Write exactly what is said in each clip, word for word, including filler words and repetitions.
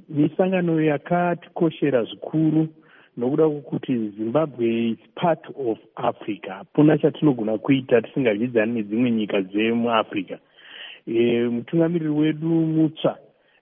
misangano yakatikoshera zvikuru nokuda kwokuti Zimbabwe is part of Africa. Hapana chatinogona kuita tisingadyidzani nedzimwe nyika dzemuAfrica. E, mutungamiriri wedu mutsva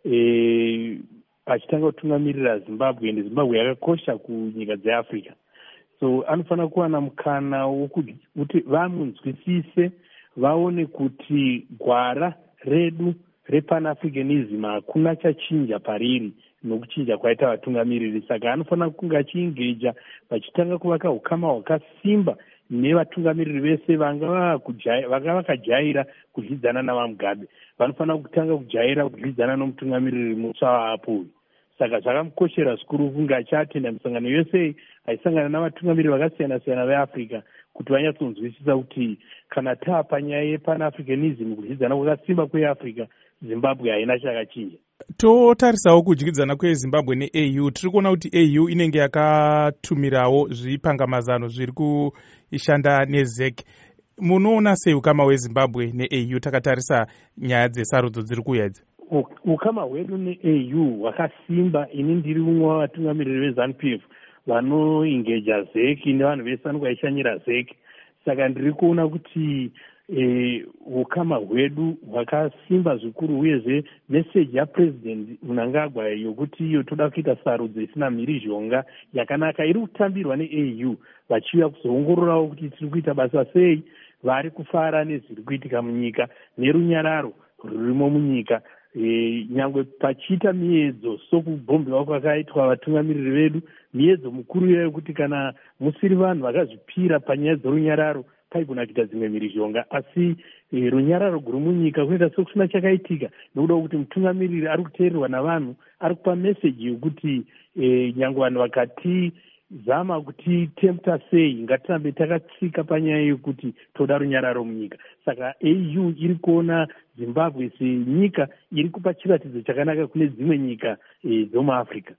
e, achitanga kutungamirira Zimbabwe, ende Zimbabwe yakakosha kunyika dzeAfrica. So anofanira kuwana mukana wokuti vamunzwisise, vaone kuti gwara redu repanafricanism hakuna chachinja pariri nokuchinja kwaita vatungamiriri. Saka anofanira kunge achiengeja vachitanga kuvaka ukama hwakasimba nevatungamiriri vese vanga vakajaira kudyidzana navaMugabe. Vanofanira kutanga kujaira kudyidzana nomutungamiriri mutsva waapo. Saka zvakamukoshera zvikuru kunge achiatenda misangano yose aisangana navatungamiriri vakasiyana-siyana veAfrica kuti vanyatsonzwisisa kuti kana taa panyaya yepanafricanism kudyidzana kwakasimba kweAfrica, Zimbabwe haina chakachinja. Totarisawo kudyidzana kweZimbabwe neA U, tiri kuona kuti A U inenge yakatumirawo zvipangamazano zviri kuishanda neZ E C. Munoona sei ukama hweZimbabwe neA U takatarisa nyaya dzesarudzo dziri kuuya idzi? Ukama hwedu neA U hwakasimba. Ini ndiri umwe wavatungamiriri veZANU-P F vanoingeja Z E C nevanhu vese vanokwaishanyira Z E C. Saka ndiri kuona kuti e, ukama hwedu hwakasimba zvikuru, uyezve meseji yaPresident Mnangagwa yokuti iyo toda kuita sarudzo isina mhirizhonga yakanaka iri kutambirwa neA U, vachiuya kuzoongororawo kuti tiri kuita basa sei, vari kufara nezviri kuitika munyika nerunyararo rurimo munyika. E, nyangwe pachiita miedzo sokubhombewa kwakaitwa vatungamiriri vedu, miedzo mukuru yekuti kana musiri vanhu vakazvipira panyaya dzorunyararo paigona kuita dzimwe mhirizhonga, asi e, runyararo guru munyika kunoita sekusina chakaitika nokuda kwokuti mutungamiriri ari kuteererwa navanhu, ari kupa meseji yokuti e, nyangwe vanhu vakati zama kuti tempta sei, ngatirambe takatsika panyaya yokuti toda runyararo munyika. Saka A U iri kuona Zimbabwe senyika iri kupa chiratidzo chakanaka kune dzimwe nyika e, dzomuAfrica.